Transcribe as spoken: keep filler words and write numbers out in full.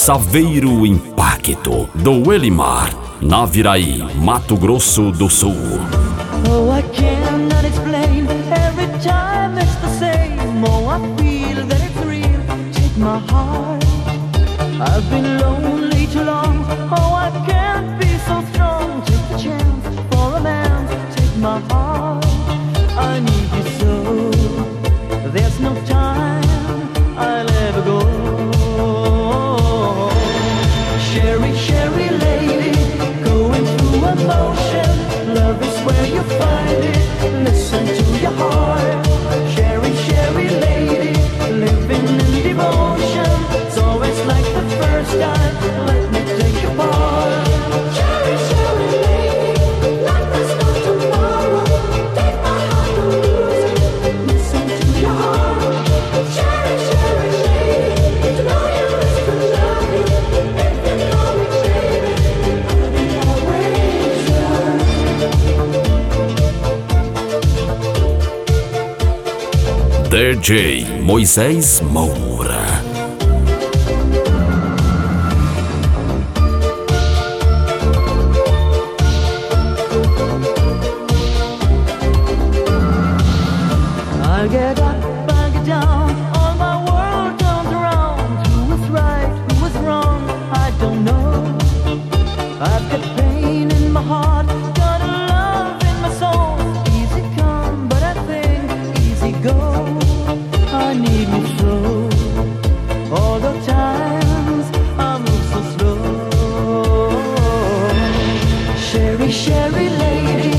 Saveiro Impacto, do Elimar, Naviraí, Mato Grosso do Sul. Oh, I cannot explain. Every time it's the same. Oh, I feel that it's real. Take my heart. I've been lonely too long. Oh, I can't be so strong. Take the chance for a man. Take my heart. I need you so. There's no time I'll ever go. Sherry, Sherry lady, going through emotion. Love is where you find it. Listen to your heart. Sherry, Sherry lady, living in devotion. It's always like the first time. Let me take your part. Sherry, Sherry lady, like there's no tomorrow. Take my heart to lose it. Listen to your heart. Sherry, Sherry lady, to know you is to love you. If you know me, baby, I'll be always yours. D J Moisés Moura. I get up, I get down, all my world turns around. Who was right, who was wrong, I don't know. I've got pain in my heart, got a love in my soul. Easy come, but I think easy go. I need you so. All the times I move so slow. Sherry, Sherry lady,